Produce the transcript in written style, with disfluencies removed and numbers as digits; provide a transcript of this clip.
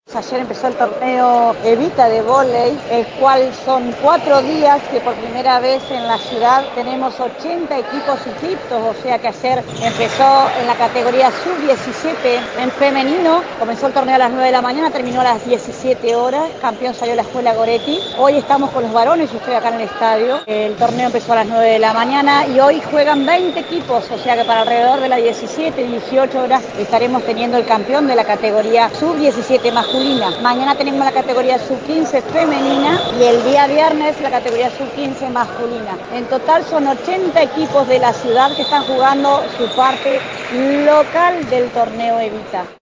Ayer empezó el torneo Evita de vóley, el cual son 4 días que por primera vez en la ciudad tenemos 80 equipos inscritos, o sea que ayer empezó en la categoría sub-17 en femenino, comenzó el torneo a las 9 de la mañana, terminó a las 17 horas, campeón salió la escuela Goretti. Hoy estamos con los varones, yo estoy acá en el estadio, el torneo empezó a las 9 de la mañana y hoy juegan 20 equipos, o sea que para alrededor de las 17, 18 horas estaremos teniendo el campeón de la categoría sub-17 masculina. Mañana tenemos la categoría sub-15 femenina y el día viernes la categoría sub-15 masculina. En total son 80 equipos de la ciudad que están jugando su parte local del torneo Evita.